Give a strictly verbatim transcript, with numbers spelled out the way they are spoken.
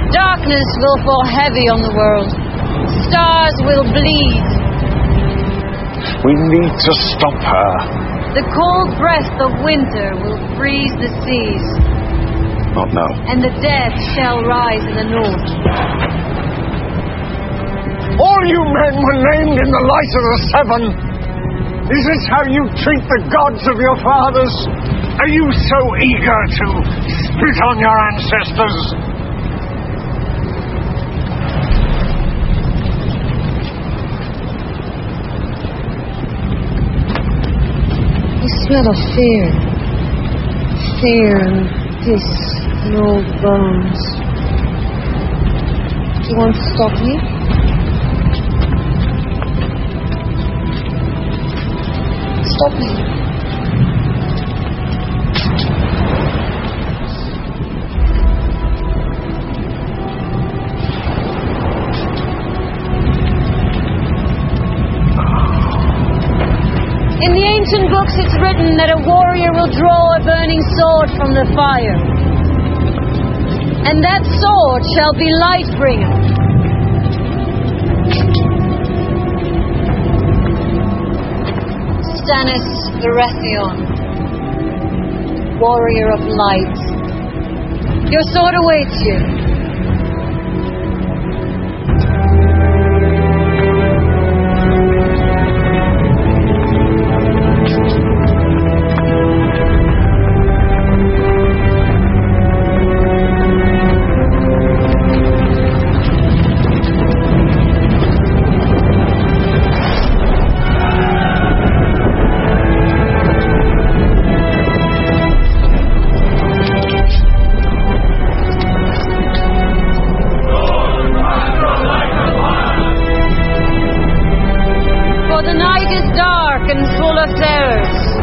Darkness will fall heavy on the world. Stars will bleed. We need to stop her. The cold breath of winter will freeze the seas. Not now. And the dead shall rise in the north. All you men were named in the light of the seven. Is this how you treat the gods of your fathers? Are you so eager to spit on your ancestors? I smell of fear. Fear and piss and old bones. Do you want to stop me? Stop me. In the ancient books it's written that a warrior will draw a burning sword from the fire. And that sword shall be Lightbringer. Stannis Baratheon, warrior of light. Your sword awaits you. The night is dark and full of terrors.